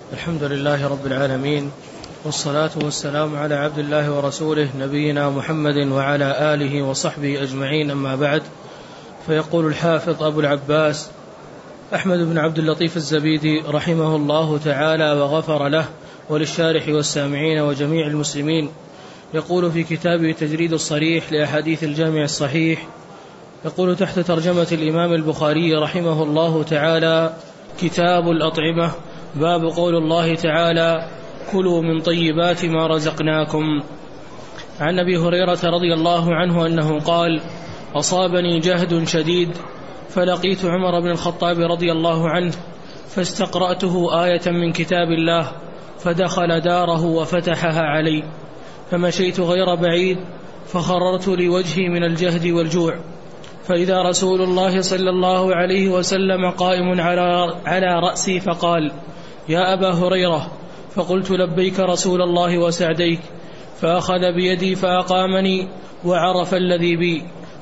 الحمد لله رب العالمين، والصلاة والسلام على عبد الله ورسوله نبينا محمد وعلى آله وصحبه أجمعين، أما بعد. فيقول الحافظ أبو العباس أحمد بن عبد اللطيف الزبيدي رحمه الله تعالى وغفر له وللشارح والسامعين وجميع المسلمين، يقول في كتابه تجريد الصريح لأحاديث الجامع الصحيح، يقول تحت ترجمة الإمام البخاري رحمه الله تعالى: كتاب الأطعمة، باب قول الله تعالى: كلوا من طيبات ما رزقناكم. عن أبي هريرة رضي الله عنه أنه قال: أصابني جهد شديد فلقيت عمر بن الخطاب رضي الله عنه فاستقرأته آية من كتاب الله فدخل داره وفتحها علي، فمشيت غير بعيد فخررت لوجهي من الجهد والجوع، فإذا رسول الله صلى الله عليه وسلم قائم على رأسي فقال: يا أبا هريرة. فقلت: لبيك رسول الله وسعديك. فأخذ بيدي فأقامني وعرف الذي بي،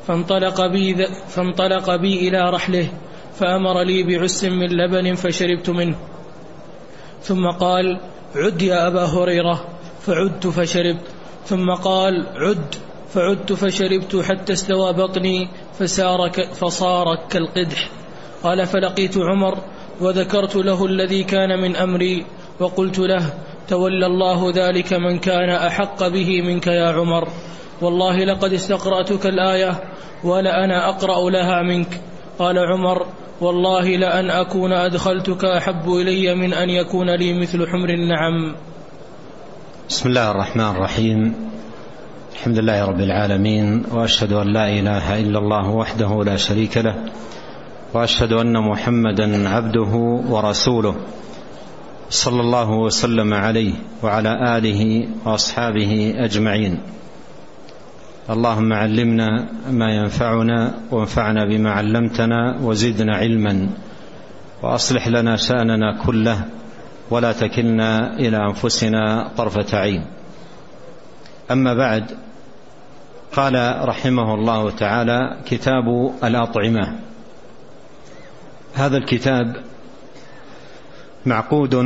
فانطلق بي إلى رحله فأمر لي بعس من لبن فشربت منه، ثم قال: عد يا أبا هريرة، فعدت فشربت، ثم قال: عد، فعدت فشربت حتى استوى بطني فصار كالقدح. قال: فلقيت عمر وذكرت له الذي كان من أمري وقلت له: تولى الله ذلك من كان أحق به منك يا عمر، والله لقد استقرأتك الآية ولأنا أقرأ لها منك. قال عمر: والله لأن أكون أدخلتك أحب إلي من أن يكون لي مثل حمر النعم. بسم الله الرحمن الرحيم، الحمد لله رب العالمين، وأشهد أن لا إله إلا الله وحده لا شريك له، وأشهد أن محمدا عبده ورسوله، صلى الله وسلم عليه وعلى آله وأصحابه أجمعين. اللهم علمنا ما ينفعنا وانفعنا بما علمتنا وزدنا علما، وأصلح لنا شأننا كله ولا تكلنا إلى أنفسنا طرفة عين. أما بعد، قال رحمه الله تعالى: كتاب الأطعمة. هذا الكتاب معقود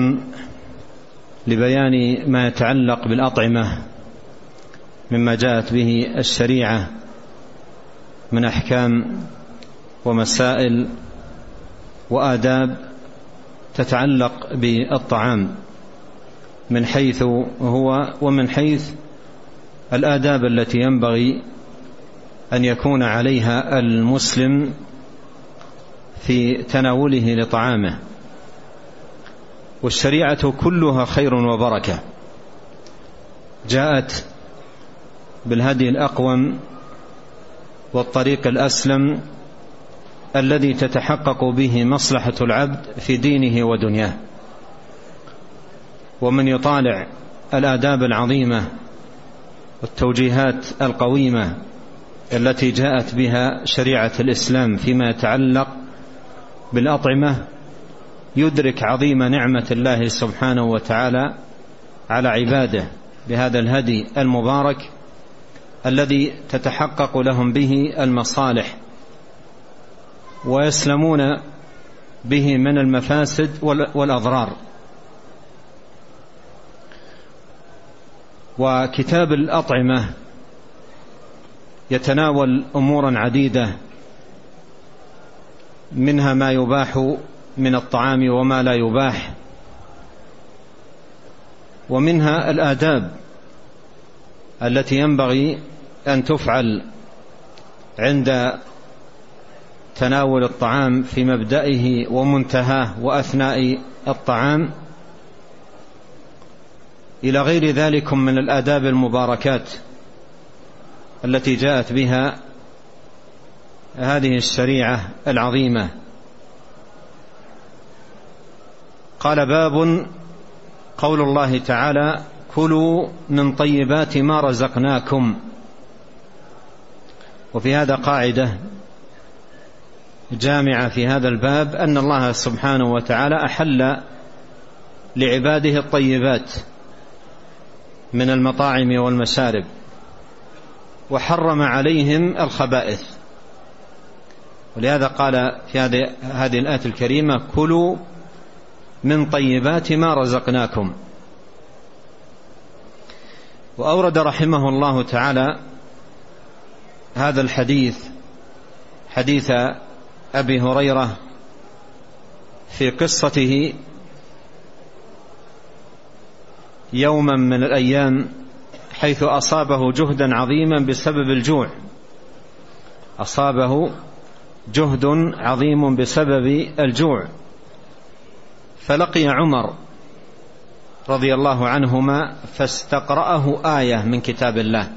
لبيان ما يتعلق بالأطعمة مما جاءت به الشريعة من أحكام ومسائل وآداب تتعلق بالطعام من حيث هو ومن حيث الآداب التي ينبغي أن يكون عليها المسلم في تناوله لطعامه. والشريعة كلها خير وبركة، جاءت بالهدي الأقوم والطريق الأسلم الذي تتحقق به مصلحة العبد في دينه ودنياه. ومن يطالع الآداب العظيمة والتوجيهات القويمة التي جاءت بها شريعة الإسلام فيما يتعلق بالأطعمة يدرك عظيم نعمة الله سبحانه وتعالى على عباده بهذا الهدي المبارك الذي تتحقق لهم به المصالح ويسلمون به من المفاسد والأضرار. وكتاب الأطعمة يتناول أمورا عديدة، منها ما يباح من الطعام وما لا يباح، ومنها الآداب التي ينبغي أن تفعل عند تناول الطعام في مبدئه ومنتهاه وأثناء الطعام، إلى غير ذلك من الآداب المباركات التي جاءت بها هذه الشريعة العظيمة. قال: باب قول الله تعالى: كلوا من طيبات ما رزقناكم. وفي هذا قاعدة جامعة في هذا الباب، أن الله سبحانه وتعالى أحل لعباده الطيبات من المطاعم والمشارب، وحرم عليهم الخبائث. ولهذا قال في هذه الآية الكريمة: كلوا من طيبات ما رزقناكم. وأورد رحمه الله تعالى هذا الحديث، حديث أبي هريرة، في قصته يوما من الأيام حيث أصابه جهدا عظيما بسبب الجوع، أصابه جهد عظيم بسبب الجوع، فلقي عمر رضي الله عنهما فاستقرأه آية من كتاب الله،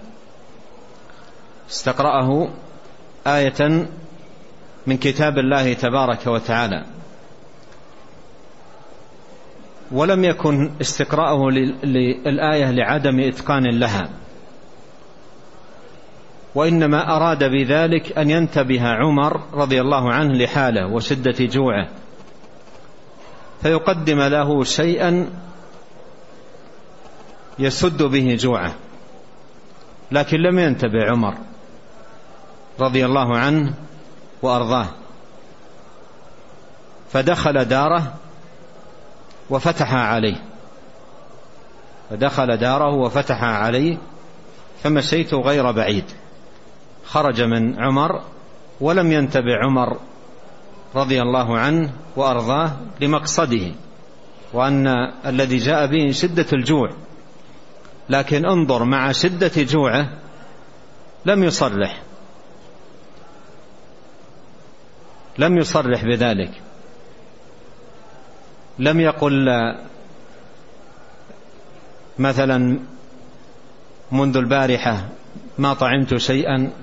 استقرأه آية من كتاب الله تبارك وتعالى، ولم يكن استقراءه للآية لعدم إتقان لها، وإنما أراد بذلك أن ينتبه عمر رضي الله عنه لحاله وشدة جوعه، فيقدم له شيئا يسد به جوعه. لكن لم ينتبه عمر رضي الله عنه وأرضاه، فدخل داره وفتح عليه، فدخل داره وفتح عليه، فمشيت غير بعيد. خرج من عمر ولم ينتبه عمر رضي الله عنه وأرضاه لمقصده، وأن الذي جاء به شدة الجوع، لكن انظر مع شدة جوعه لم يصرح بذلك، لم يقل مثلا منذ البارحة ما طعمت شيئا،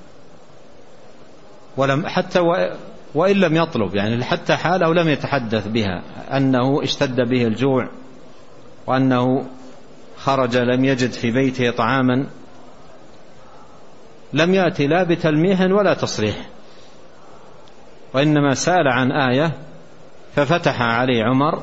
ولم حتى وإن لم يطلب، يعني حتى حاله لم يتحدث بها أنه اشتد به الجوع وأنه خرج لم يجد في بيته طعاما، لم يأتي لا بتلميح ولا تصريح، وإنما سأل عن آية ففتح عليه عمر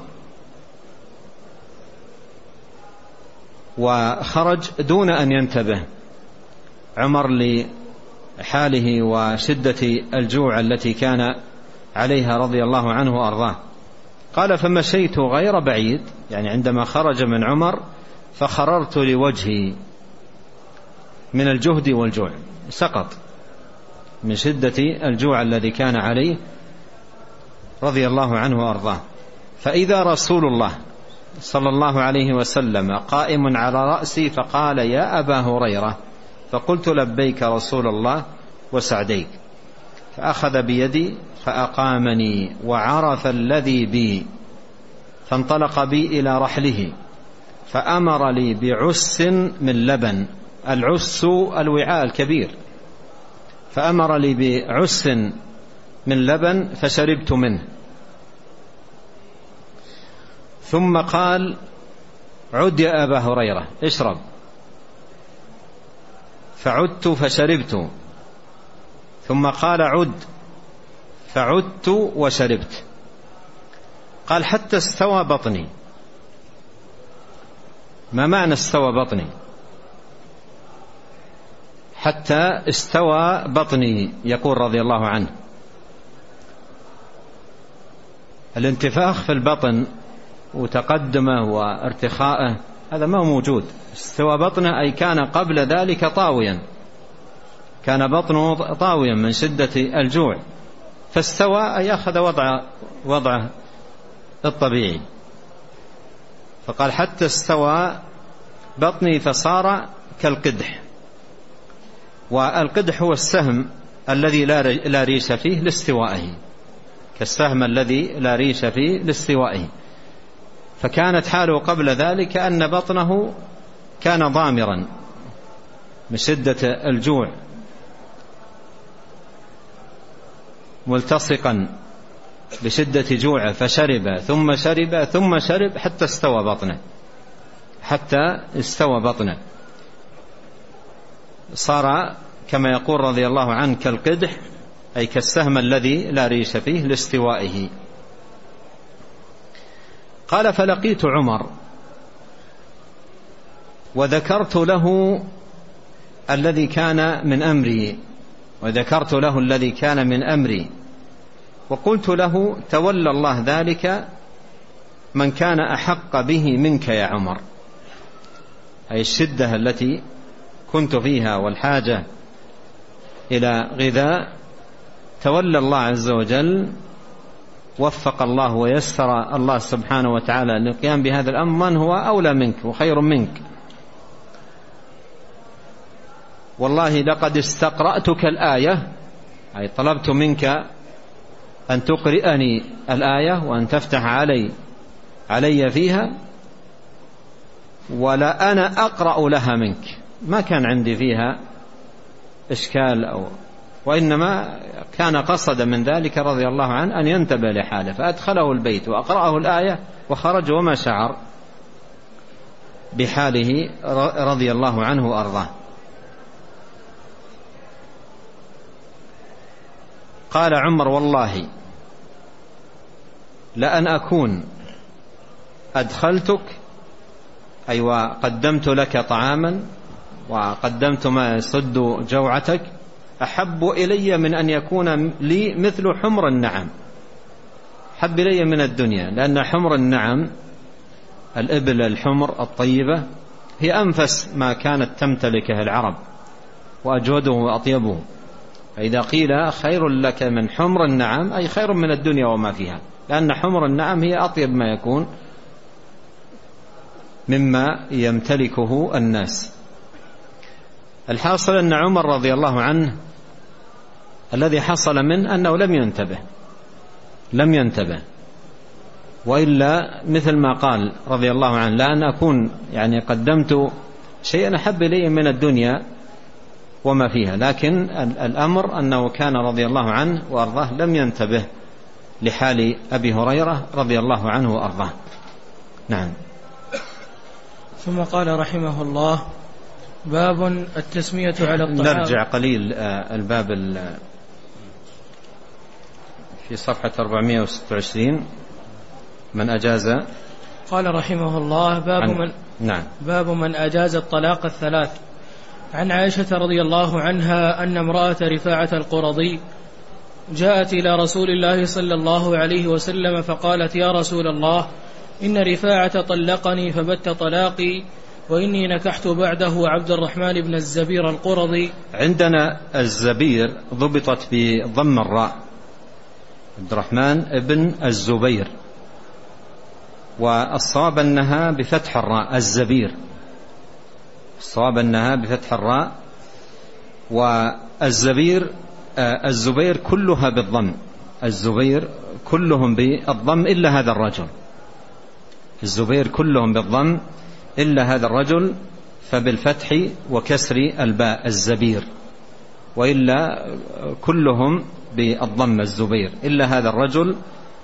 وخرج دون أن ينتبه عمر لحاله وشدة الجوع التي كان عليها رضي الله عنه وأرضاه. قال فمشيت غير بعيد، يعني عندما خرج من عمر فخررت لوجهي من الجهد والجوع، سقط من شدة الجوع الذي كان عليه رضي الله عنه وأرضاه. فإذا رسول الله صلى الله عليه وسلم قائم على رأسي فقال يا أبا هريرة، فقلت لبيك رسول الله وسعديك، فأخذ بيدي فأقامني وعرف الذي بي، فانطلق بي إلى رحله، فأمر لي بعس من لبن، العس الوعاء الكبير، فأمر لي بعس من لبن فشربت منه، ثم قال عد يا أبا هريرة اشرب، فعدت فشربت، ثم قال عد، فعدت وشربت. قال حتى استوى بطني. ما معنى استوى بطني؟ حتى استوى بطني، يقول رضي الله عنه الانتفاخ في البطن وتقدمه وارتخاءه هذا ما هو موجود. استوى بطنه أي كان قبل ذلك طاويا، كان بطنه طاويا من شدة الجوع، فاستوى أي أخذ وضعه الطبيعي. فقال حتى استوى بطني فصار كالقدح، والقدح هو السهم الذي لا ريش فيه لاستوائه، كالسهم الذي لا ريش فيه لاستوائه. فكانت حاله قبل ذلك أن بطنه كان ضامرا من شدة الجوع ملتصقا بشدة جوعه، فشرب ثم شرب ثم شرب حتى استوى بطنه، حتى استوى بطنه، صار كما يقول رضي الله عنه كالقدح أي كالسهم الذي لا ريش فيه لاستوائه. قال فلقيت عمر وذكرت له الذي كان من أمري، وذكرت له الذي كان من أمري، وقلت له تولى الله ذلك من كان أحق به منك يا عمر، أي الشدة التي كنت فيها والحاجة إلى غذاء، تولى الله عز وجل، وفق الله ويسر الله سبحانه وتعالى للقيام بهذا الأمر من هو أولى منك وخير منك. والله لقد استقرأتك الآية، أي طلبت منك أن تقرئني الآية وأن تفتح علي فيها، ولا أنا أقرأ لها منك. ما كان عندي فيها إشكال وإنما كان قصد من ذلك رضي الله عنه أن ينتبه لحاله، فأدخله البيت وأقرأه الآية وخرج وما شعر بحاله رضي الله عنه وأرضاه. قال عمر: والله لأن أكون أدخلتك، أي وقدمت لك طعاما وقدمت ما يسد جوعتك، أحب إلي من أن يكون لي مثل حمر النعم، حب إلي من الدنيا، لأن حمر النعم الإبل الحمر الطيبة هي أنفس ما كانت تمتلكه العرب وأجوده وأطيبه، فإذا قيل خير لك من حمر النعم أي خير من الدنيا وما فيها، لأن حمر النعم هي أطيب ما يكون مما يمتلكه الناس. الحاصل أن عمر رضي الله عنه الذي حصل منه أنه لم ينتبه، وإلا مثل ما قال رضي الله عنه: لأن أكون يعني قدمت شيئا أحب إلي من الدنيا وما فيها. لكن الأمر أنه كان رضي الله عنه وأرضاه لم ينتبه لحال أبي هريرة رضي الله عنه وأرضاه. نعم. ثم قال رحمه الله: باب التسمية على الطعام. نرجع قليل الباب في صفحة 426 من أجاز. قال رحمه الله: باب من أجاز الطلاق الثلاث. عن عائشة رضي الله عنها أن امرأة رفاعة القرظي جاءت إلى رسول الله صلى الله عليه وسلم فقالت: يا رسول الله، إن رفاعة طلقني فبت طلاقي، وإني نكحت بعده عبد الرحمن بن الزبير القرظي. عندنا الزبير ضبطت بضم الراء، عبد الرحمن بن الزبير، والصواب أنها بفتح الراء الزبير، الصواب أنها بفتح الراء. والزبير الزبير كلها بالضم، الزبير كلهم بالضم إلا هذا الرجل، الزبير كلهم بالضم إلا هذا الرجل فبالفتح وكسر الباء الزبير، وإلا كلهم بالضم الزبير إلا هذا الرجل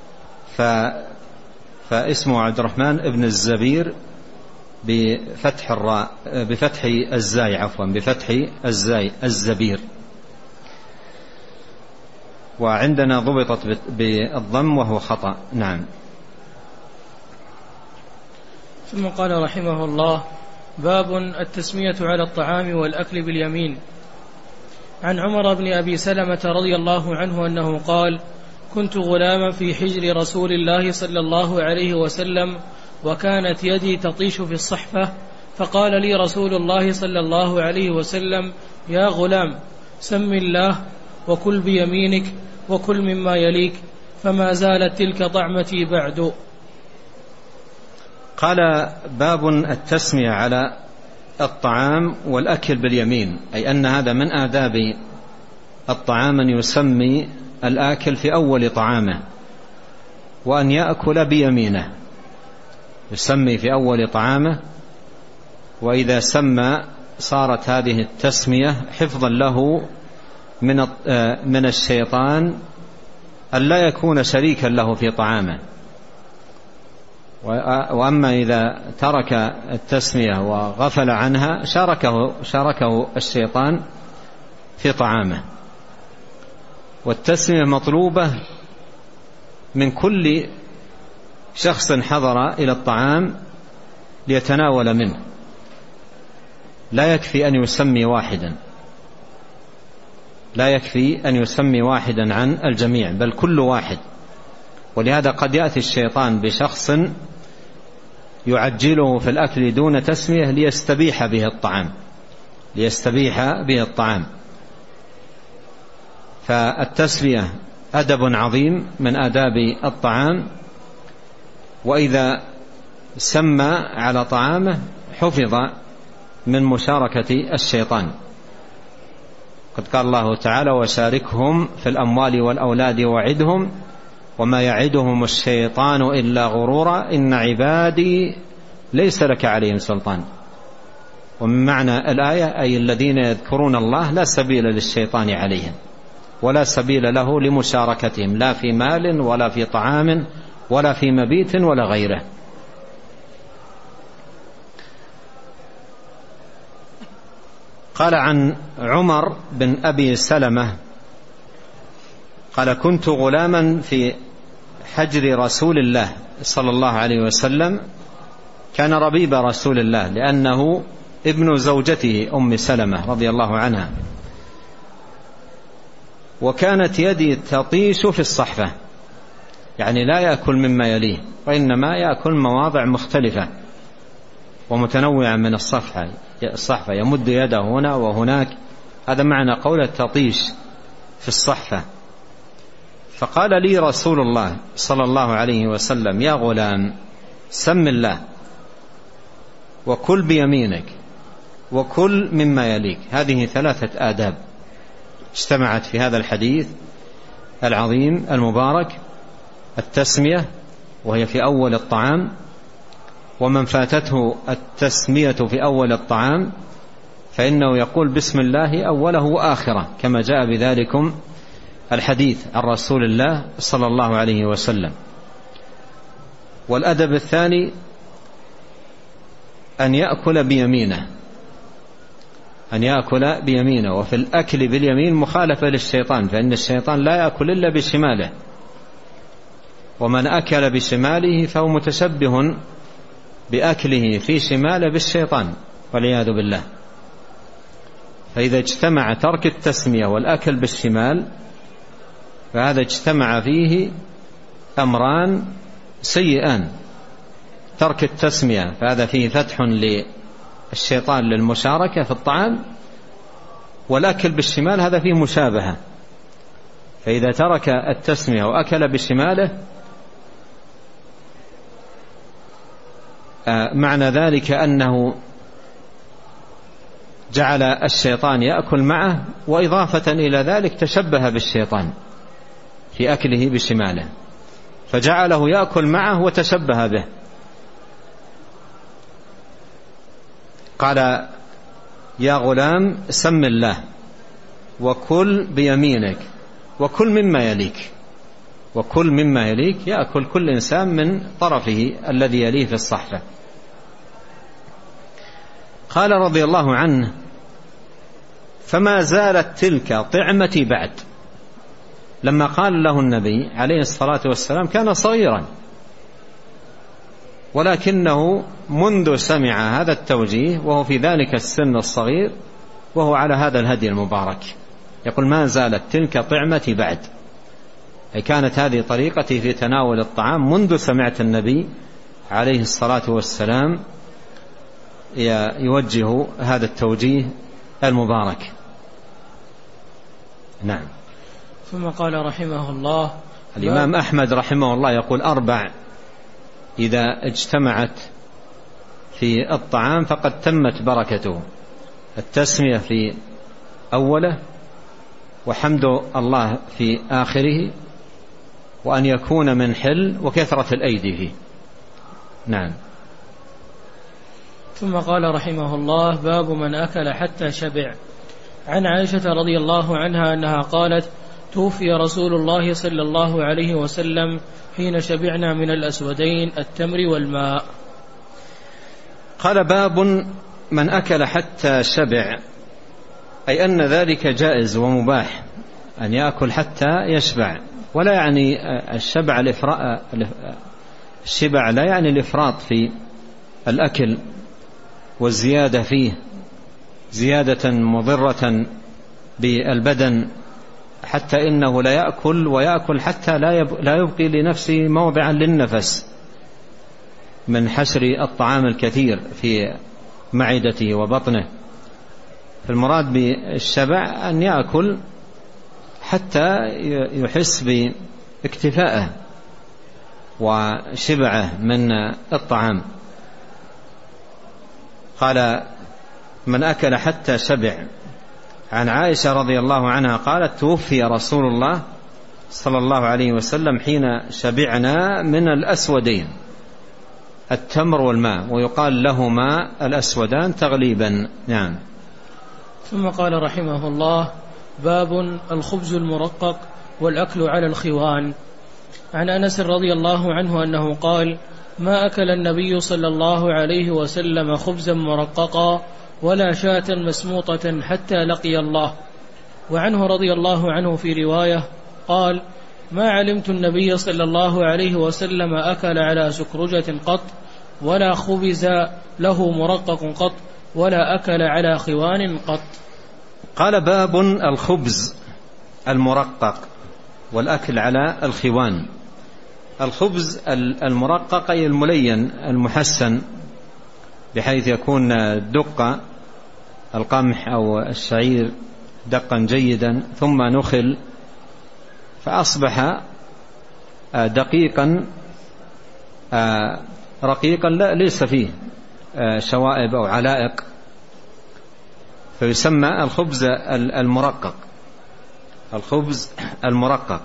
فاسمه عبد الرحمن ابن الزبير بفتح الراء، بفتح الزاي، عفوا بفتح الزاي الزبير. وعندنا ضبطت بالضم وهو خطأ. نعم. ثم قال رحمه الله: باب التسمية على الطعام والأكل باليمين. عن عمر بن أبي سلمة رضي الله عنه أنه قال: كنت غلاما في حجر رسول الله صلى الله عليه وسلم، وكانت يدي تطيش في الصحفة، فقال لي رسول الله صلى الله عليه وسلم: يا غلام، سم الله وكل بيمينك وكل مما يليك، فما زالت تلك طعمتي بعد. قال: باب التسمية على الطعام والأكل باليمين، أي أن هذا من آداب الطعام أن يسمي الآكل في أول طعامه، وأن يأكل بيمينه، يسمي في أول طعامه، وإذا سمى صارت هذه التسمية حفظا له من الشيطان أن لا يكون شريكا له في طعامه. وأما إذا ترك التسمية وغفل عنها شاركه الشيطان في طعامه. والتسمية مطلوبة من كل شخص حضر إلى الطعام ليتناول منه، لا يكفي أن يسمي واحدا، لا يكفي أن يسمي واحدا عن الجميع، بل كل واحد. ولهذا قد يأتي الشيطان بشخص يعجله في الأكل دون تسمية ليستبيح به الطعام. فالتسمية أدب عظيم من آداب الطعام، وإذا سمى على طعامه حفظ من مشاركة الشيطان. قد قال الله تعالى: وشاركهم في الأموال والأولاد وعدهم وما يعدهم الشيطان إلا غرورا إن عبادي ليس لك عليهم سلطان. ومن معنى الآية أي الذين يذكرون الله لا سبيل للشيطان عليهم ولا سبيل له لمشاركتهم، لا في مال ولا في طعام ولا في مبيت ولا غيره. قال عن عمر بن أبي سلمة قال: كنت غلاما في حجر رسول الله صلى الله عليه وسلم، كان ربيب رسول الله لأنه ابن زوجته أم سلمة رضي الله عنها، وكانت يدي تطيش في الصحفة، يعني لا يأكل مما يليه وإنما يأكل مواضع مختلفة ومتنوعة من الصحفة، يمد يده هنا وهناك، هذا معنى قول تطيش في الصحفة. فقال لي رسول الله صلى الله عليه وسلم: يا غلام سم الله وكل بيمينك وكل مما يليك. هذه 3 آداب اجتمعت في هذا الحديث العظيم المبارك: التسمية وهي في أول الطعام، ومن فاتته التسمية في أول الطعام فإنه يقول بسم الله أوله وآخره، كما جاء بذلكم الحديث عن رسول الله صلى الله عليه وسلم. والأدب الثاني أن يأكل بيمينه، وفي الأكل باليمين مخالفة للشيطان، فإن الشيطان لا يأكل إلا بشماله، ومن أكل بشماله فهو متشبه بأكله في شماله بالشيطان والعياذ بالله. فإذا اجتمع ترك التسمية والأكل بالشمال فهذا اجتمع فيه أمران سيئان: ترك التسمية فهذا فيه فتح للشيطان للمشاركة في الطعام، والأكل بالشمال هذا فيه مشابهة. فإذا ترك التسمية وأكل بشماله معنى ذلك أنه جعل الشيطان يأكل معه، وإضافة إلى ذلك تشبه بالشيطان في أكله بشماله، فجعله يأكل معه وتشبه به. قال: يا غلام سم الله وكل بيمينك وكل مما يليك، يأكل كل إنسان من طرفه الذي يليه في الصحفة. قال رضي الله عنه: فما زالت تلك طعمتي بعد. لما قال له النبي عليه الصلاة والسلام كان صغيرا، ولكنه منذ سمع هذا التوجيه وهو في ذلك السن الصغير وهو على هذا الهدي المبارك، يقول: ما زالت تلك طعمتي بعد، أي كانت هذه طريقتي في تناول الطعام منذ سمعت النبي عليه الصلاة والسلام يوجه هذا التوجيه المبارك. نعم. ثم قال رحمه الله: الإمام أحمد رحمه الله يقول: 4 إذا اجتمعت في الطعام فقد تمت بركته: التسمية في أوله، وحمد الله في آخره، وأن يكون من حل، وكثرة الأيدي فيه. نعم. ثم قال رحمه الله: باب من أكل حتى شبع. عن عائشة رضي الله عنها أنها قالت: توفي رسول الله صلى الله عليه وسلم حين شبعنا من الأسودين التمر والماء. قال: باب من أكل حتى شبع، أي أن ذلك جائز ومباح أن يأكل حتى يشبع، ولا يعني الشبع لا يعني الإفراط في الأكل والزيادة فيه، زيادة مضرة بالبدن، حتى إنه لا يأكل ويأكل حتى لا يبقي لنفسه موضعا للنفس، من حشر الطعام الكثير في معدته وبطنه. فالمراد بالشبع أن يأكل حتى يحس باكتفائه وشبعه من الطعام. قال من أكل حتى شبع. عن عائشة رضي الله عنها قالت توفي رسول الله صلى الله عليه وسلم حين شبعنا من الأسودين التمر والماء، ويقال لهما الأسودان تغليبا. نعم. ثم قال رحمه الله: باب الخبز المرقق والأكل على الخوان. عن أنس رضي الله عنه أنه قال: ما أكل النبي صلى الله عليه وسلم خبزا مرققا ولا شاة مسموطة حتى لقي الله. وعنه رضي الله عنه في رواية قال: ما علمت النبي صلى الله عليه وسلم أكل على سكرجة قط، ولا خبز له مرقق قط، ولا أكل على خوان قط. قال: باب الخبز المرقق والأكل على الخوان. الخبز المرقق أي الملين المحسن، بحيث يكون دق القمح أو الشعير دقا جيدا ثم نخل فأصبح دقيقا رقيقا ليس فيه شوائب أو علائق، فيسمى الخبز المرقق. الخبز المرقق.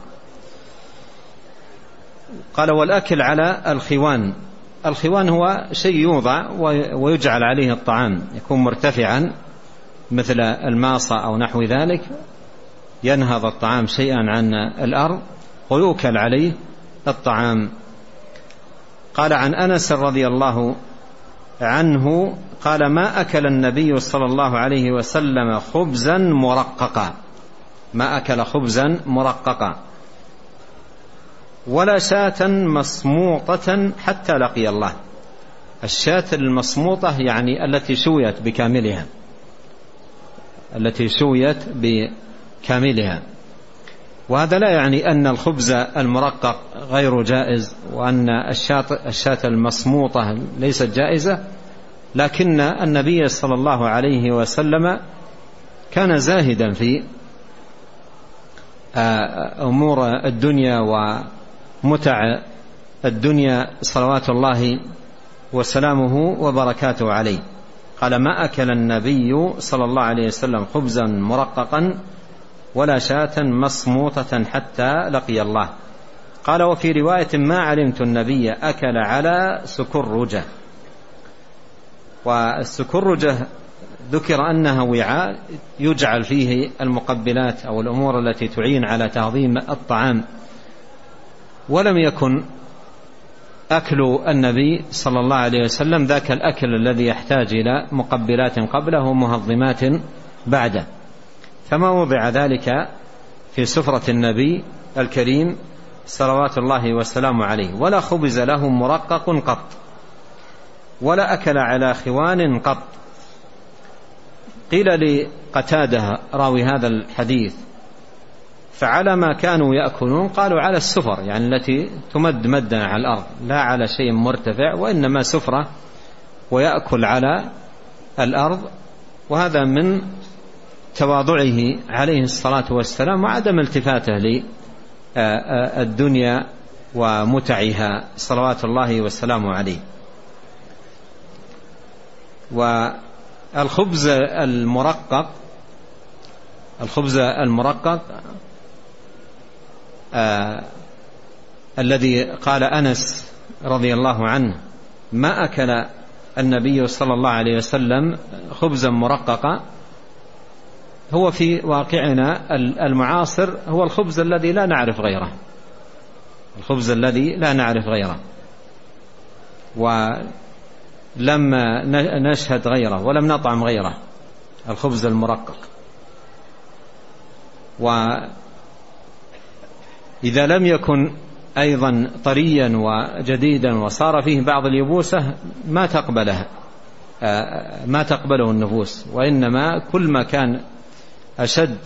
قال: والأكل على الخوان. الخوان هو شيء يوضع ويجعل عليه الطعام، يكون مرتفعا مثل الماصة أو نحو ذلك، ينهض الطعام شيئا عن الأرض ويؤكل عليه الطعام. قال عن أنس رضي الله عنه قال: ما أكل النبي صلى الله عليه وسلم خبزا مرققا، ما أكل خبزا مرققا ولا شاة مسموطة حتى لقي الله. الشاة المسموطة يعني التي شويت بكاملها، التي شويت بكاملها. وهذا لا يعني أن الخبز المرقق غير جائز وأن الشاة المسموطة ليست جائزة، لكن النبي صلى الله عليه وسلم كان زاهدا في أمور الدنيا ومتع الدنيا صلوات الله وسلامه وبركاته عليه. قال: ما أكل النبي صلى الله عليه وسلم خبزا مرققا ولا شاة مسموطة حتى لقي الله. قال: وفي رواية: ما علمت النبي أكل على سكرجة. والسكرجة ذكر أنها وعاء يجعل فيه المقبلات أو الأمور التي تعين على تهضيم الطعام، ولم يكن أكل النبي صلى الله عليه وسلم ذاك الأكل الذي يحتاج إلى مقبلات قبله ومهضمات بعده، فما وضع ذلك في سفرة النبي الكريم صلوات الله وسلامه عليه. ولا خبز له مرقق قط، ولا أكل على خوان قط. قيل لقتادة راوي هذا الحديث: فعلى ما كانوا يأكلون؟ قالوا: على السفر، يعني التي تمد مدا على الأرض، لا على شيء مرتفع، وإنما سفرة ويأكل على الأرض. وهذا من تواضعه عليه الصلاة والسلام وعدم التفاته للدنيا ومتعها صلوات الله والسلام عليه. والخبز المرقق، الخبز المرقق الذي قال أنس رضي الله عنه: ما أكل النبي صلى الله عليه وسلم خبزا مرققا، هو في واقعنا المعاصر هو الخبز الذي لا نعرف غيره، الخبز الذي لا نعرف غيره ولم نشهد غيره ولم نطعم غيره، الخبز المرقق. وإذا لم يكن أيضا طريا وجديدا وصار فيه بعض اليبوسة ما تقبله النفوس، وإنما كل ما كان أشد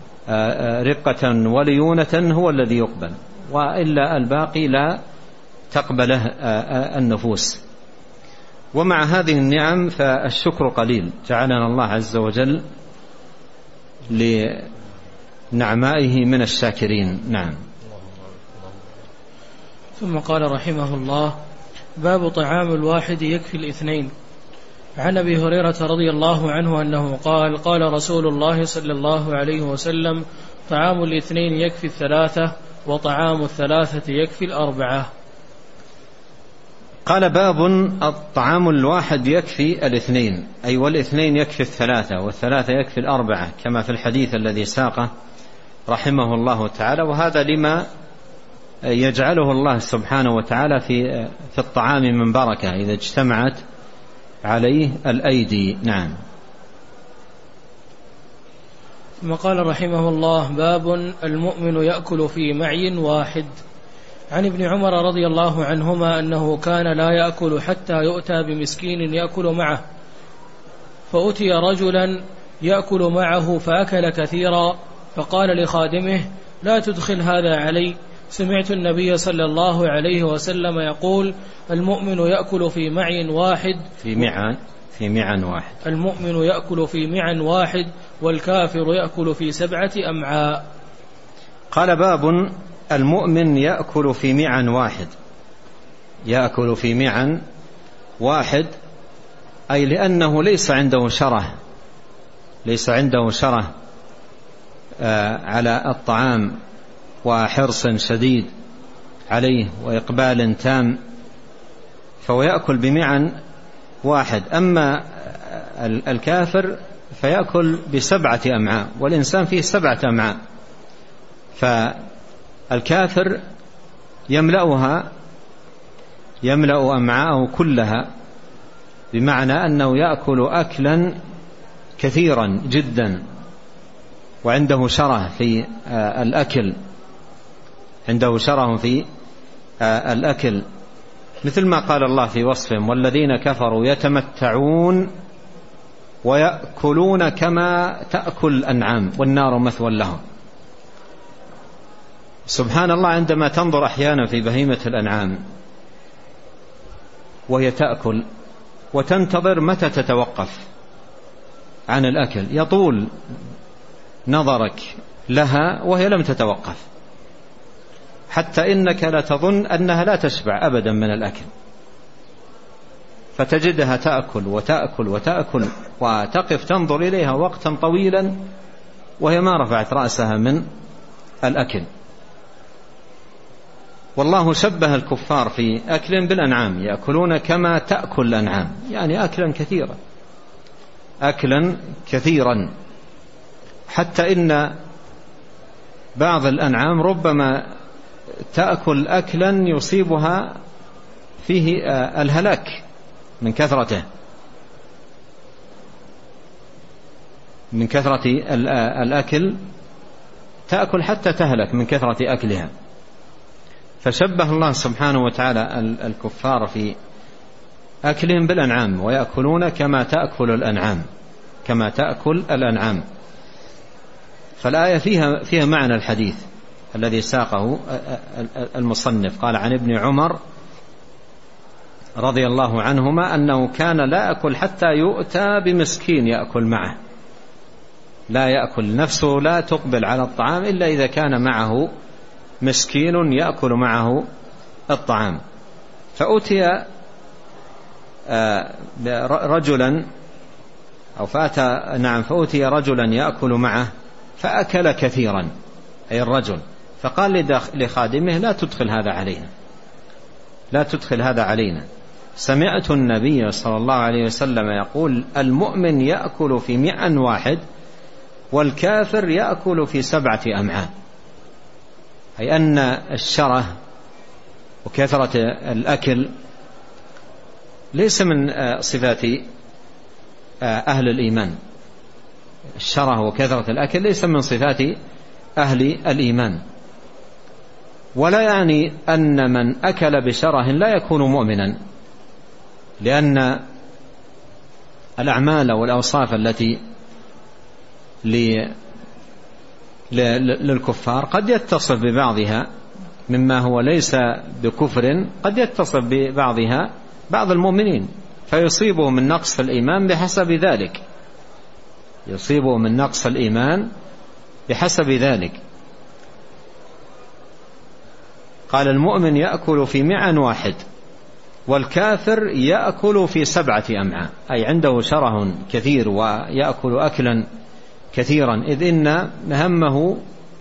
رقة وليونة هو الذي يقبل، وإلا الباقي لا تقبله النفوس. ومع هذه النعم فالشكر قليل، جعلنا الله عز وجل لنعمائه من الشاكرين. نعم. ثم قال رحمه الله: باب طعام الواحد يكفي الاثنين. عن أبي هريرة رضي الله عنه أنه قال: قال رسول الله صلى الله عليه وسلم: طعام الاثنين يكفي الثلاثة، وطعام الثلاثة يكفي الأربعة. قال: باب الطعام الواحد يكفي الاثنين، أي والاثنين يكفي الثلاثة، والثلاثة يكفي الأربعة، كما في الحديث الذي ساقه رحمه الله تعالى. وهذا لما يجعله الله سبحانه وتعالى في الطعام من بركة إذا اجتمعت عليه الأيدي. نعم. ثم قال رحمه الله: باب المؤمن يأكل في معي واحد. عن ابن عمر رضي الله عنهما أنه كان لا يأكل حتى يؤتى بمسكين يأكل معه، فأتي رجلا يأكل معه فأكل كثيرا، فقال لخادمه: لا تدخل هذا علي، سمعت النبي صلى الله عليه وسلم يقول: المؤمن يأكل في معي واحد، في معن واحد، المؤمن يأكل في معن واحد، والكافر يأكل في 7 أمعاء. قال: باب المؤمن يأكل في معن واحد. يأكل في معن واحد أي لأنه ليس عنده شره على الطعام وحرص شديد عليه وإقبال تام، فهو يأكل بمعن واحد. أما الكافر فيأكل ب7 أمعاء، والإنسان فيه 7 أمعاء، فالكافر يملأ أمعاءه كلها، بمعنى أنه يأكل أكلا كثيرا جدا، وعنده شره في الأكل، مثل ما قال الله في وصفهم: والذين كفروا يتمتعون ويأكلون كما تأكل الأنعام والنار مثوى لهم. سبحان الله، عندما تنظر أحيانا في بهيمة الأنعام وهي تأكل وتنتظر متى تتوقف عن الأكل، يطول نظرك لها وهي لم تتوقف، حتى إنك لا تظن أنها لا تشبع أبدا من الأكل، فتجدها تأكل وتأكل وتأكل، وتقف تنظر إليها وقتا طويلا وهي ما رفعت رأسها من الأكل. والله شبه الكفار في أكل بالأنعام، يأكلون كما تأكل الأنعام، يعني أكلا كثيرا، حتى إن بعض الأنعام ربما تأكل أكلا يصيبها فيه الهلاك من كثرته، الأكل، تأكل حتى تهلك من كثرة أكلها. فشبه الله سبحانه وتعالى الكفار في أكلهم بالأنعام، ويأكلون كما تأكل الأنعام. فالآية فيها معنى الحديث الذي ساقه المصنف. قال: عن ابن عمر رضي الله عنهما أنه كان لا يأكل حتى يؤتى بمسكين يأكل معه، لا يأكل نفسه، لا تقبل على الطعام إلا إذا كان معه مسكين يأكل معه الطعام. فأتي رجلا فأتي رجلا يأكل معه فأكل كثيرا، أي الرجل، فقال لخادمه: لا تدخل هذا علينا، سمعت النبي صلى الله عليه وسلم يقول: المؤمن يأكل في معن واحد، والكافر يأكل في 7 أمعاء. أي أن الشره وكثرة الأكل ليس من صفات أهل الإيمان، الشره وكثرة الأكل ليس من صفات أهل الإيمان، ولا يعني أن من أكل بشره لا يكون مؤمنا، لأن الأعمال والأوصاف التي للكفار قد يتصف ببعضها مما هو ليس بكفر قد يتصف ببعضها بعض المؤمنين فيصيبه من نقص الإيمان بحسب ذلك، يصيبه من نقص الإيمان بحسب ذلك. قال المؤمن يأكل في معن واحد والكافر يأكل في 7 أمعاء، أي عنده شره كثير ويأكل أكلا كثيرا، إذ إن همه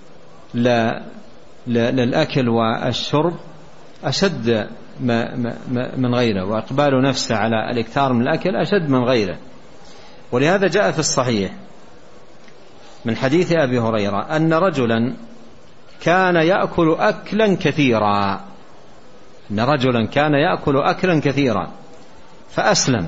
للأكل والشرب أشد من غيره، وإقبال نفسه على الإكثار من الأكل أشد من غيره. ولهذا جاء في الصحيح من حديث أبي هريرة أن رجلا كان يأكل أكلا كثيرا، أن رجلا كان يأكل أكلا كثيرا فأسلم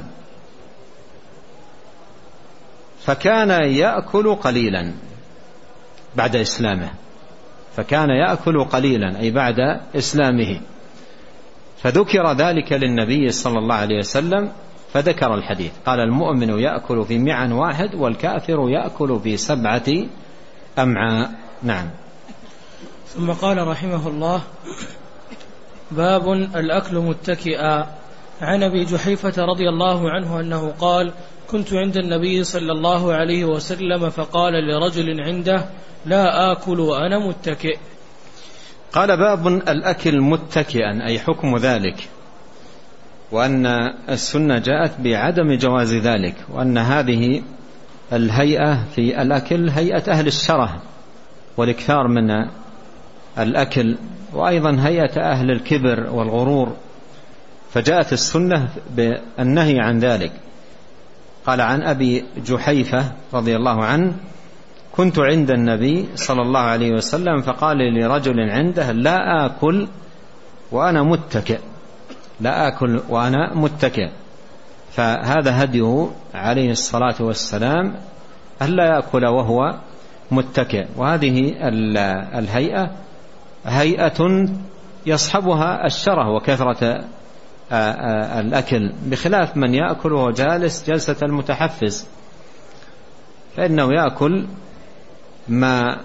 فكان يأكل قليلا بعد إسلامه، فكان يأكل قليلا أي بعد إسلامه، فذكر ذلك للنبي صلى الله عليه وسلم فذكر الحديث، قال المؤمن يأكل في معن واحد والكافر يأكل في 7 أمعاء. نعم. ثم قال رحمه الله: باب الأكل متكئا. عن أبي جحيفة رضي الله عنه أنه قال: كنت عند النبي صلى الله عليه وسلم فقال لرجل عنده: لا آكل وأنا متكئ. قال: باب الأكل متكئا، أي حكم ذلك، وأن السنة جاءت بعدم جواز ذلك، وأن هذه الهيئة في الأكل هيئة أهل الشره والإكثار من الأكل، وأيضا هيئة أهل الكبر والغرور، فجاءت السنة بالنهي عن ذلك. قال عن أبي جحيفة رضي الله عنه: كنت عند النبي صلى الله عليه وسلم فقال لرجل عنده: لا آكل وأنا متكئ، لا آكل وأنا متكئ. فهذا هديه عليه الصلاة والسلام ألا يأكل وهو متكئ، وهذه الهيئة هيئة يصحبها الشره وكثرة الأكل، بخلاف من يأكل وهو جالس جلسة المتحفز، فإنه يأكل ما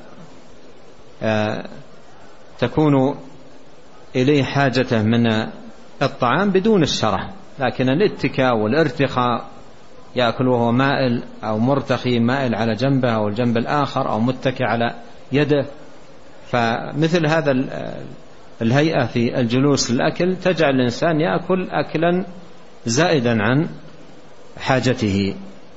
تكون إليه حاجته من الطعام بدون الشره، لكن الاتكاء والارتخاء يأكل وهو مائل أو مرتخي مائل على جنبه أو الجنب الآخر أو متكئ على يده، فمثل هذا الهيئة في الجلوس للأكل تجعل الإنسان يأكل أكلا زائدا عن حاجته.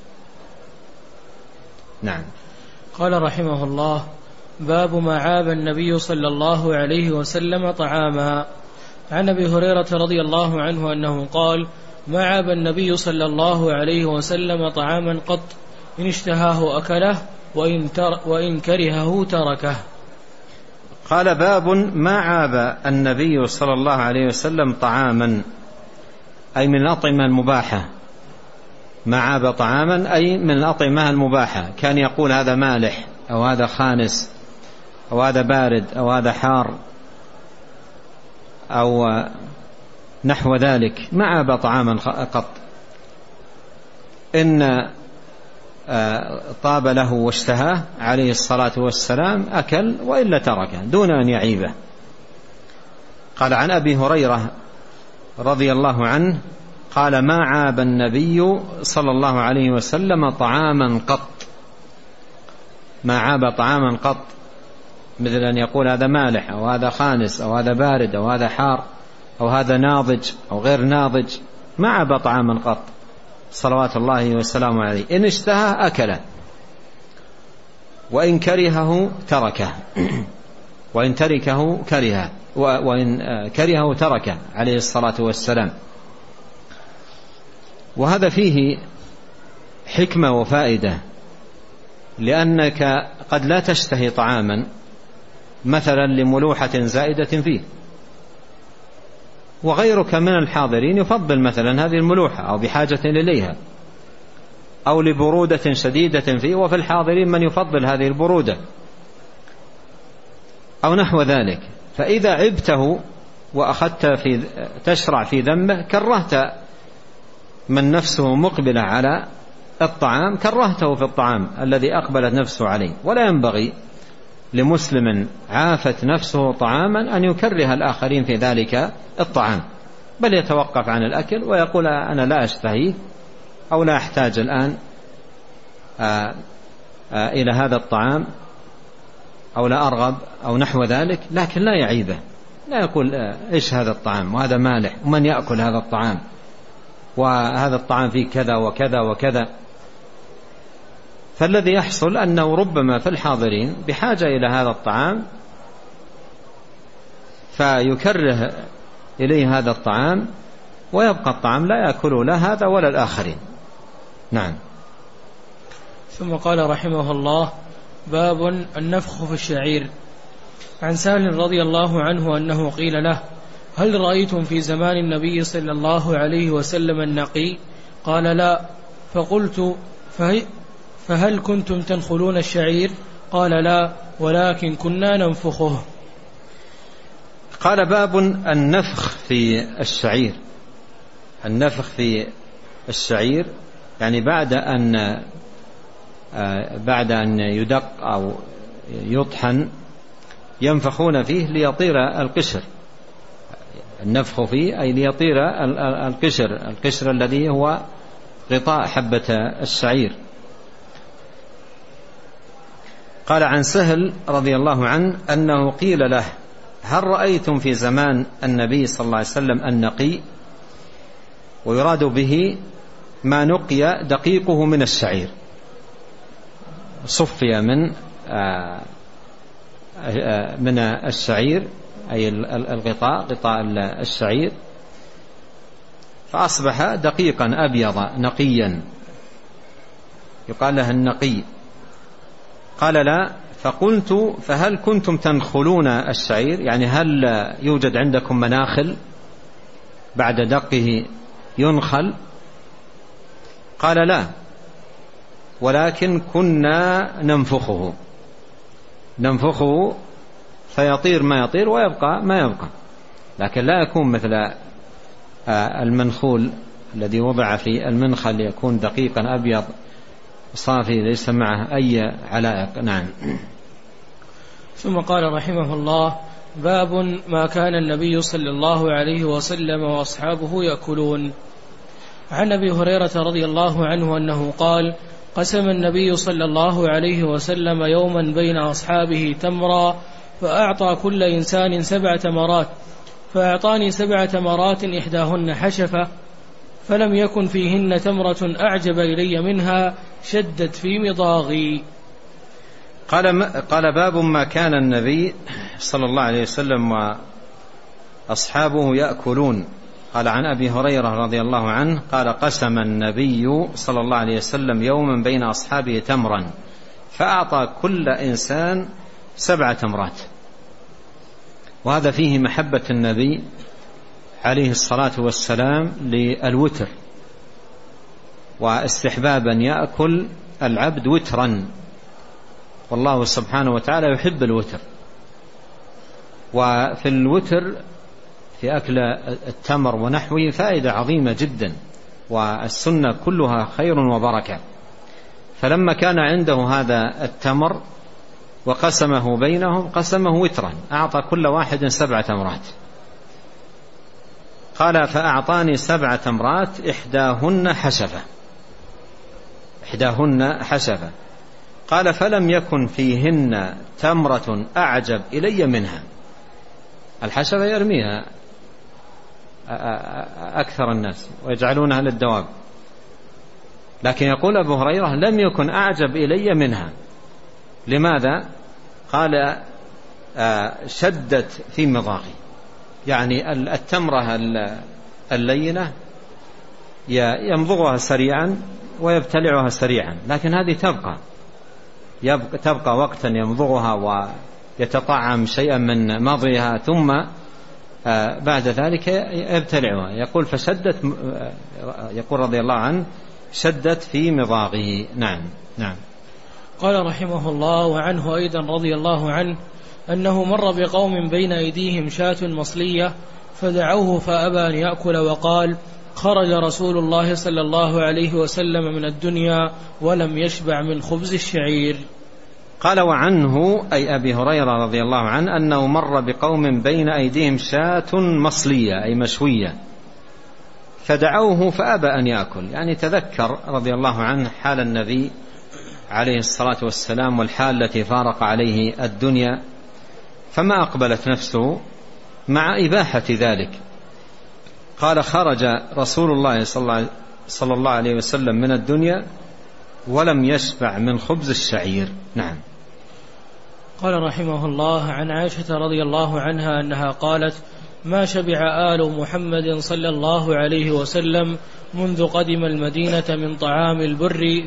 نعم. قال رحمه الله: باب ما عاب النبي صلى الله عليه وسلم طعاما. عن أبي هريرة رضي الله عنه أنه قال: ما عاب النبي صلى الله عليه وسلم طعاما قط، إن اشتهاه أكله وإن كرهه تركه. قال: باب ما عاب النبي صلى الله عليه وسلم طعاما، أي من الأطعمة المباحة. ما عاب طعاما أي من الأطعمة المباحة، كان يقول هذا مالح أو هذا خانس أو هذا بارد أو هذا حار أو نحو ذلك، ما عاب طعاما قط، إن طاب له واشتهاه عليه الصلاة والسلام أكل وإلا تركه دون أن يعيبه. قال عن أبي هريرة رضي الله عنه قال: ما عاب النبي صلى الله عليه وسلم طعاما قط. ما عاب طعاما قط، مثل أن يقول هذا مالح أو هذا خانس أو هذا بارد أو هذا حار أو هذا ناضج أو غير ناضج، ما عاب طعاما قط صلوات الله وسلامه عليه، إن اشتهى أكله وإن كرهه تركه وإن تركه كرهه وإن كرهه تركه عليه الصلاة والسلام. وهذا فيه حكمة وفائدة، لأنك قد لا تشتهي طعاما مثلا لملوحة زائدة فيه، وغيرك من الحاضرين يفضل مثلا هذه الملوحة أو بحاجة إليها، أو لبرودة شديدة فيه وفي الحاضرين من يفضل هذه البرودة أو نحو ذلك. فإذا عبته وأخذت تشرع في ذنبه كرهت من نفسه مقبلة على الطعام، كرهته في الطعام الذي أقبلت نفسه عليه. ولا ينبغي لمسلم عافت نفسه طعاما أن يكره الآخرين في ذلك الطعام، بل يتوقف عن الأكل ويقول أنا لا أشتهيه أو لا أحتاج الآن إلى هذا الطعام أو لا أرغب أو نحو ذلك، لكن لا يعيبه، لا يقول إيش هذا الطعام وهذا مالح ومن يأكل هذا الطعام وهذا الطعام فيه كذا وكذا وكذا. فالذي يحصل أنه ربما في الحاضرين بحاجة إلى هذا الطعام فيكره إليه هذا الطعام ويبقى الطعام لا يأكله لا هذا ولا الآخرين. نعم. ثم قال رحمه الله: باب النفخ في الشعير. عن سهل رضي الله عنه أنه قيل له: هل رأيتم في زمان النبي صلى الله عليه وسلم النقي؟ قال: لا. فقلت: فهل كنتم تنخلون الشعير؟ قال: لا، ولكن كنا ننفخه. قال: باب النفخ في الشعير. النفخ في الشعير يعني بعد أن يدق أو يطحن ينفخون فيه ليطير القشر. النفخ فيه أي ليطير القشر الذي هو غطاء حبة الشعير. قال عن سهل رضي الله عنه أنه قيل له: هل رأيتم في زمان النبي صلى الله عليه وسلم النقي؟ ويراد به ما نقي دقيقه من الشعير، صفي من الشعير أي غطاء الشعير فأصبح دقيقا أبيض نقيا يقال له النقي. قال: لا. فقلت: فهل كنتم تنخلون الشعير؟ يعني هل يوجد عندكم مناخل بعد دقه ينخل؟ قال: لا، ولكن كنا ننفخه فيطير ما يطير ويبقى ما يبقى، لكن لا يكون مثل المنخول الذي وضع في المنخل يكون دقيقا أبيض صافي ليس معه أي علائق. نعم. ثم قال رحمه الله: باب ما كان النبي صلى الله عليه وسلم وأصحابه يأكلون. عن أبي هريرة رضي الله عنه أنه قال: قسم النبي صلى الله عليه وسلم يوما بين أصحابه تمرا فأعطى كل إنسان 7 تمرات، فأعطاني 7 تمرات إحداهن حشفة، فلم يكن فيهن تمرة أعجب إلي منها شدت في مضاغي. قال: باب ما كان النبي صلى الله عليه وسلم وأصحابه يأكلون. قال عن أبي هريرة رضي الله عنه قال: قسم النبي صلى الله عليه وسلم يوما بين أصحابه تمرا فأعطى كل إنسان 7 تمرات. وهذا فيه محبة النبي عليه الصلاة والسلام للوتر، واستحباب أن يأكل العبد وترا، والله سبحانه وتعالى يحب الوتر. وفي الوتر في أكل التمر ونحوه فائدة عظيمة جدا، والسنة كلها خير وبركة. فلما كان عنده هذا التمر وقسمه بينهم قسمه وترا، أعطى كل واحد 7 تمرات. قال: فأعطاني 7 تمرات إحداهن حشفة. قال: فلم يكن فيهن تمرة أعجب إلي منها. الحشفة يرميها أكثر الناس ويجعلونها للدواب، لكن يقول أبو هريرة: لم يكن أعجب إلي منها. لماذا؟ قال: شدت في مضاغي، يعني التمرة اللينة يمضغها سريعا ويبتلعها سريعا، لكن هذه تبقى وقتا يمضغها ويتطعم شيئا من مضغها ثم بعد ذلك يبتلعها. يقول رضي الله عنه: شدت في مضاغه. نعم. قال رحمه الله: وعنه أيضا رضي الله عنه أنه مر بقوم بين أيديهم شاة مصلية فدعوه فأبى أن يأكل، وقال: خرج رسول الله صلى الله عليه وسلم من الدنيا ولم يشبع من خبز الشعير. قال: وعنه أي أبي هريرة رضي الله عنه أنه مر بقوم بين أيديهم شاة مصلية أي مشوية فدعوه فأبى أن يأكل، يعني تذكر رضي الله عنه حال النبي عليه الصلاة والسلام والحال التي فارق عليه الدنيا، فما أقبلت نفسه مع إباحة ذلك. قال: خرج رسول الله صلى الله عليه وسلم من الدنيا ولم يشبع من خبز الشعير. نعم. قال رحمه الله: عن عائشة رضي الله عنها أنها قالت: ما شبع آل محمد صلى الله عليه وسلم منذ قدم المدينة من طعام البر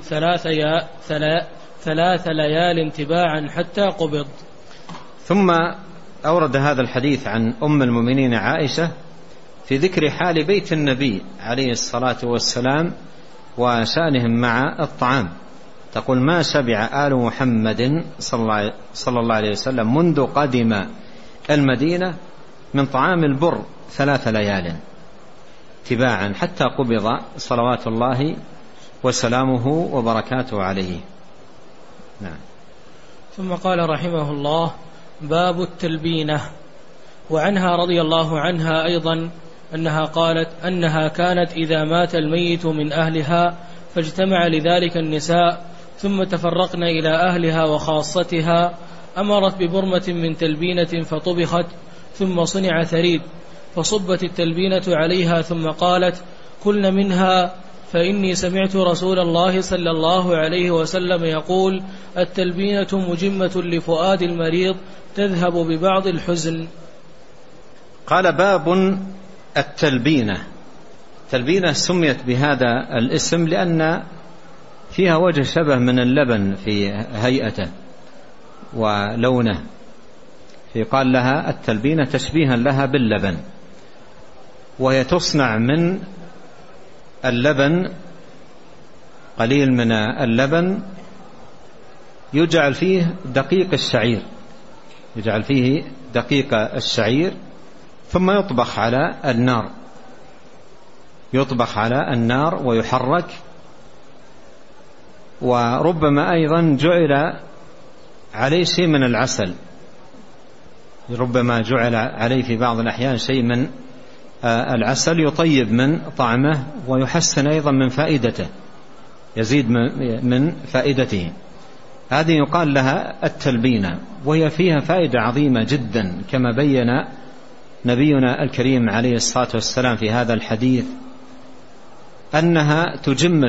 3 ليال تباعا حتى قبض. ثم أورد هذا الحديث عن أم المؤمنين عائشة في ذكر حال بيت النبي عليه الصلاة والسلام وشأنهم مع الطعام. تقول: ما شبع آل محمد صلى الله عليه وسلم منذ قدم المدينة من طعام البر 3 ليال تباعا حتى قبض صلوات الله وسلامه وبركاته عليه. نعم. ثم قال رحمه الله: باب التلبينة. وعنها رضي الله عنها أيضا أنها قالت أنها كانت إذا مات الميت من أهلها فاجتمع لذلك النساء ثم تفرقن إلى أهلها وخاصتها أمرت ببرمة من تلبينة فطبخت ثم صنع ثريد فصبت التلبينة عليها ثم قالت: كلن منها فإني سمعت رسول الله صلى الله عليه وسلم يقول: التلبينة مجمة لفؤاد المريض تذهب ببعض الحزن. قال: باب التلبينة. التلبينة سميت بهذا الاسم لأن فيها وجه شبه من اللبن في هيئته ولونه، فيقال لها التلبينة تشبيها لها باللبن، وهي تصنع من اللبن، قليل من اللبن يجعل فيه دقيق الشعير ثم يطبخ على النار ويحرك. وربما أيضا جعل عليه شيء من العسل، ربما جعل عليه في بعض الأحيان شيء من العسل يطيب من طعمه ويحسن أيضا من فائدته، يزيد من فائدته. هذه يقال لها التلبينة، وهي فيها فائدة عظيمة جدا كما بين نبينا الكريم عليه الصلاة والسلام في هذا الحديث، أنها تجم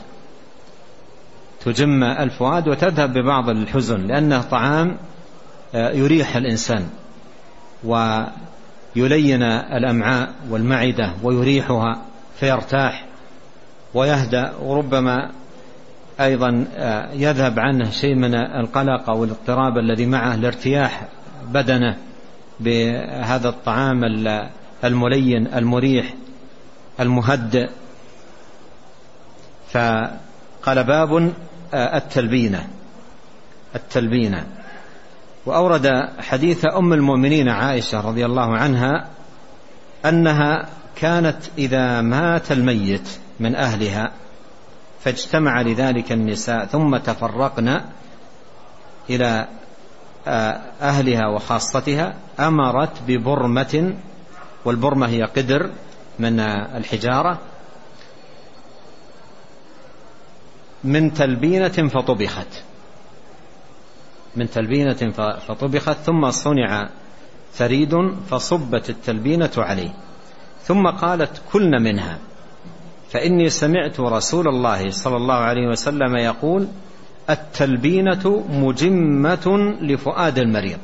الفؤاد وتذهب ببعض الحزن، لأنه طعام يريح الإنسان ويلين الأمعاء والمعدة ويريحها فيرتاح ويهدأ، وربما أيضا يذهب عنه شيء من القلق أو الاضطراب الذي معه لارتياح بدنه بهذا الطعام الملين المريح المهدئ. فقال: باب التلبينة. وأورد حديث أم المؤمنين عائشة رضي الله عنها أنها كانت إذا مات الميت من أهلها فاجتمع لذلك النساء ثم تفرقن إلى أهلها وخاصتها أمرت ببرمة، والبرمة هي قدر من الحجارة، من تلبينة فطبخت ثم صنع ثريد فصبت التلبينة عليه، ثم قالت: كلن منها فإني سمعت رسول الله صلى الله عليه وسلم يقول: التلبينة مجمة لفؤاد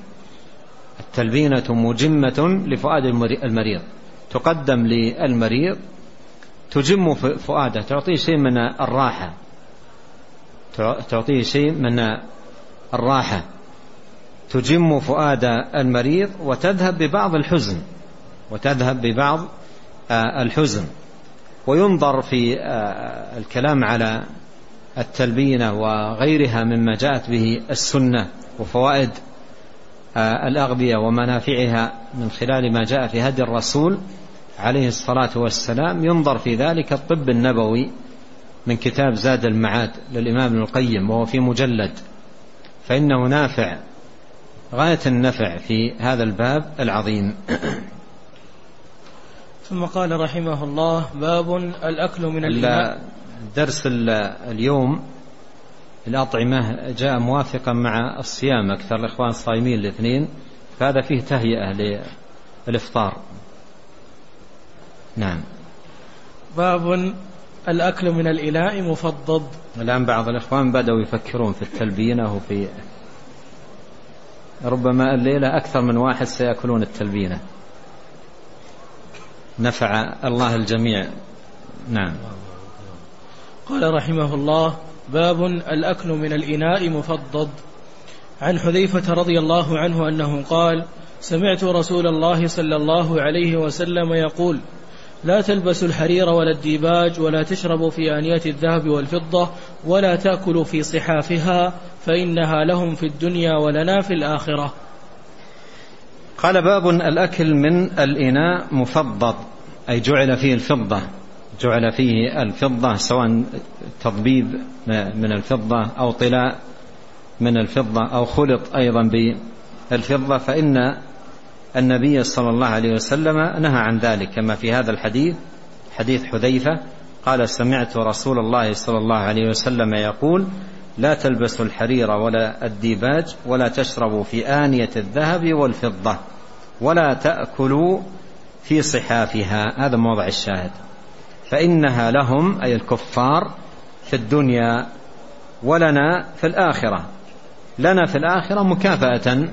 المريض. تقدم للمريض تجم فؤاده، تعطيه شيء من الراحة، تجم فؤاد المريض وتذهب ببعض الحزن. وينظر في الكلام على التلبينة وغيرها مما جاءت به السنة وفوائد الأغذية ومنافعها من خلال ما جاء في هدي الرسول عليه الصلاة والسلام، ينظر في ذلك الطب النبوي من كتاب زاد المعاد للإمام ابن القيم، وهو في مجلد، فإنه نافع غاية النفع في هذا الباب العظيم. ثم قال رحمه الله: باب الأكل من الإناء. درس اليوم الأطعمة جاء موافقا مع الصيام، أكثر الإخوان صايمين الاثنين، فهذا فيه تهيئة للإفطار. نعم. باب الأكل من الإناء مفضض. الآن بعض الإخوان بدأوا يفكرون في التلبينة، وفي ربما الليلة أكثر من واحد سيأكلون التلبينة. نفع الله الجميع. نعم. قال رحمه الله: باب الأكل من الإناء مفضض. عن حذيفة رضي الله عنه أنه قال: سمعت رسول الله صلى الله عليه وسلم يقول: لا تلبسوا الحرير ولا الديباج، ولا تشربوا في آنية الذهب والفضة، ولا تأكلوا في صحافها، فإنها لهم في الدنيا ولنا في الآخرة. قال: باب الأكل من الإناء مفضض، أي جعل فيه الفضة، جعل فيه الفضة، سواء تضبيب من الفضة أو طلاء من الفضة أو خلط أيضا بالفضة، فإن النبي صلى الله عليه وسلم نهى عن ذلك، كما في هذا الحديث، حديث حذيفة قال: سمعت رسول الله صلى الله عليه وسلم يقول: لا تلبسوا الحرير ولا الديباج، ولا تشربوا في آنية الذهب والفضة، ولا تأكلوا في صحافها. هذا موضع الشاهد. فإنها لهم، أي الكفار، في الدنيا، ولنا في الآخرة. لنا في الآخرة مكافأة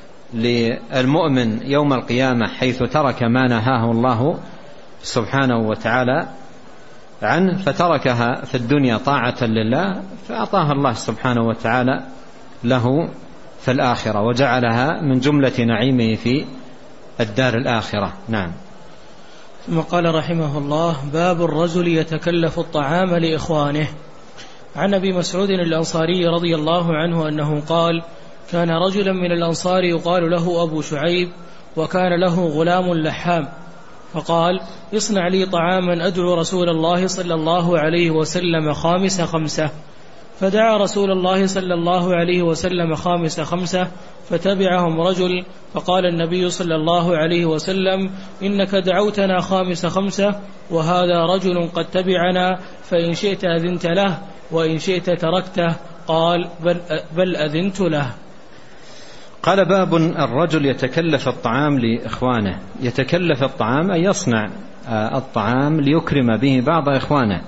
للمؤمن يوم القيامة، حيث ترك ما نهاه الله سبحانه وتعالى عنه، فتركها في الدنيا طاعة لله، فأعطاها الله سبحانه وتعالى له في الآخرة، وجعلها من جملة نعيمه في الدار الآخرة. نعم. ثم قال رحمه الله: باب الرجل يتكلف الطعام لإخوانه. عن أبي مسعود الأنصاري رضي الله عنه أنه قال: كان رجلا من الأنصار يقال له أبو شعيب، وكان له غلام لحام، فقال: اصنع لي طعاما أدعو رسول الله صلى الله عليه وسلم خامس خمسة. فدعا رسول الله صلى الله عليه وسلم خامس خمسة، فتبعهم رجل، فقال النبي صلى الله عليه وسلم: إنك دعوتنا خامس خمسة، وهذا رجل قد تبعنا، فإن شئت أذنت له، وإن شئت تركته. قال: بل أذنت له. قال: باب الرجل يتكلف الطعام لإخوانه. يتكلف الطعام أي يصنع الطعام ليكرم به بعض إخوانه،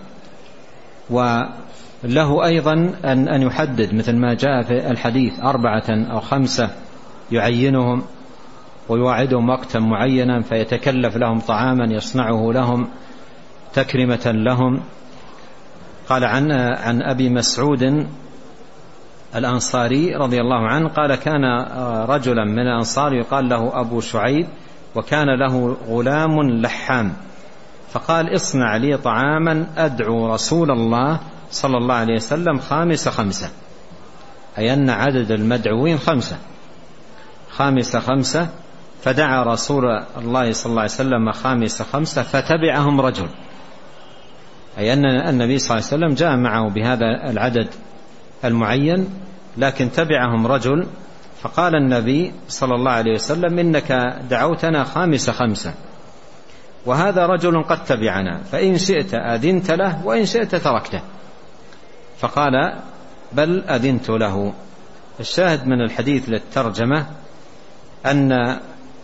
وله أيضا أن يحدد، مثل ما جاء في الحديث، 4 أو 5 يعينهم ويواعدهم وقتا معينا، فيتكلف لهم طعاما يصنعه لهم تكرمة لهم. قال عن أبي مسعود الأنصاري رضي الله عنه قال: كان رجلا من الأنصار يقال له أبو شعيب، وكان له غلام لحام، فقال: اصنع لي طعاما أدعو رسول الله صلى الله عليه وسلم خامس خمسة، أي أن عدد المدعوين 5، خامس خمسة. فدعا رسول الله صلى الله عليه وسلم خامس خمسة، فتبعهم رجل، أي أن النبي صلى الله عليه وسلم جاء معه بهذا العدد المعين، لكن تبعهم رجل، فقال النبي صلى الله عليه وسلم: إنك دعوتنا خامس خمسة، وهذا رجل قد تبعنا، فإن شئت أذنت له، وإن شئت تركته. فقال: بل أذنت له. الشاهد من الحديث للترجمة أن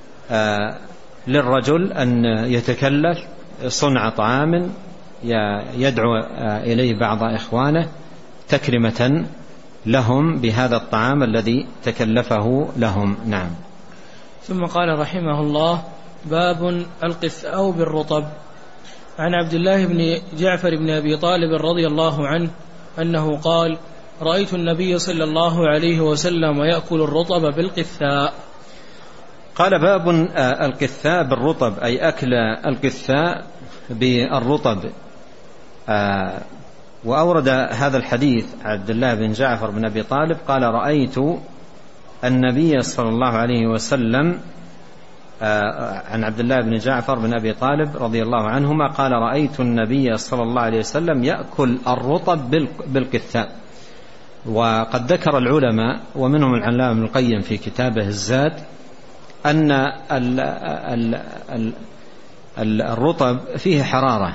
للرجل أن يتكلف صنع طعام يدعو إليه بعض إخوانه تكرمة لهم بهذا الطعام الذي تكلفه لهم. نعم. ثم قال رحمه الله: باب القثاء بالرطب. عن عبد الله بن جعفر بن أبي طالب رضي الله عنه أنه قال: رأيت النبي صلى الله عليه وسلم يأكل الرطب بالقثاء. قال: باب القثاء بالرطب، أي أكل القثاء بالرطب. وأورد هذا الحديث عبد الله بن جعفر بن أبي طالب قال: رأيت النبي صلى الله عليه وسلم، عن عبد الله بن جعفر بن أبي طالب رضي الله عنهما قال: رأيت النبي صلى الله عليه وسلم يأكل الرطب بالقثاء. وقد ذكر العلماء ومنهم العلامة ابن القيم في كتابه الزاد أن الرطب فيه حرارة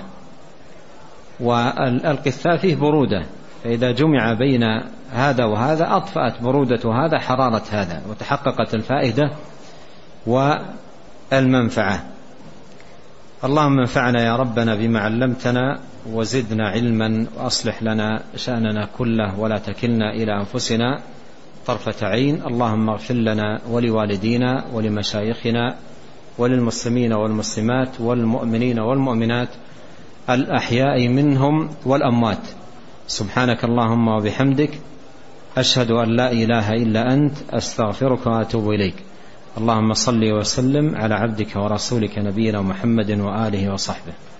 والقثاء فيه برودة، فإذا جمع بين هذا وهذا أطفأت برودة هذا حرارة هذا وتحققت الفائدة والمنفعة. اللهم انفعنا يا ربنا بما علمتنا وزدنا علما وأصلح لنا شأننا كله ولا تكلنا إلى أنفسنا طرفة عين. اللهم اغفر لنا ولوالدينا ولمشايخنا وللمسلمين والمسلمات والمؤمنين والمؤمنات الأحياء منهم والأموات. سبحانك اللهم وبحمدك أشهد أن لا إله إلا أنت أستغفرك وأتوب إليك. اللهم صل وسلم على عبدك ورسولك نبينا محمد وآله وصحبه.